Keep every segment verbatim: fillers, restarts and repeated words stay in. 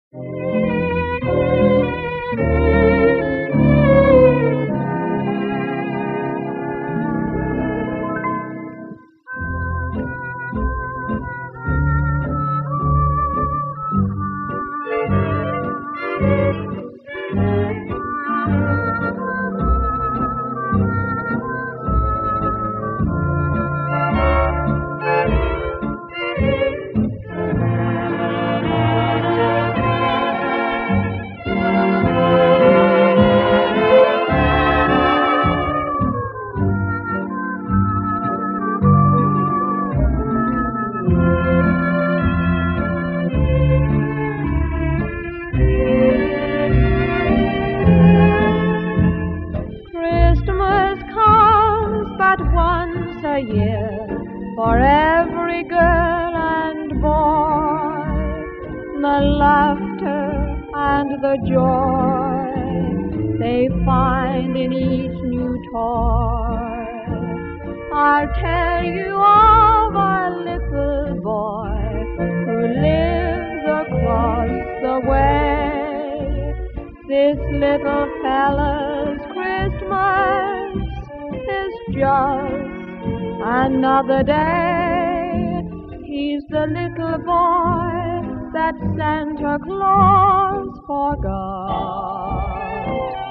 Christmas comes but once a year for every girl and boy. The laughter and the joy they find in each new toy. I'll tell you of our little boy who lives across the way. This little fella's Christmas is just another day. He's the little boy that Santa Claus forgot.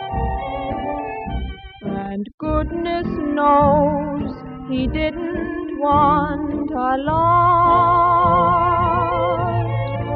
And goodness knows he didn't want a lot.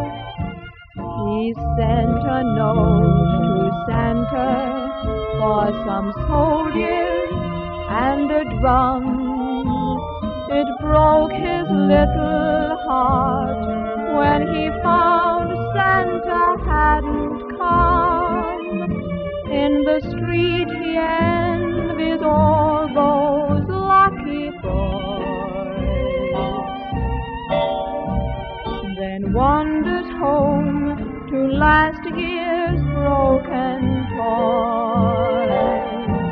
He sent a note to Santa for some soldiers and a drum. It broke his little heart when he found Santa hadn't come. In the street he envies all those lucky boys, then wanders home to last year's broken toys.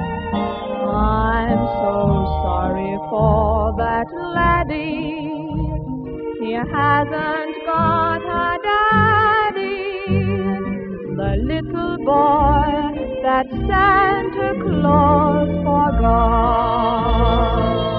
I'm so sorry for that laddie, he hasn't got a daddy. The little boy that Santa Claus forgot.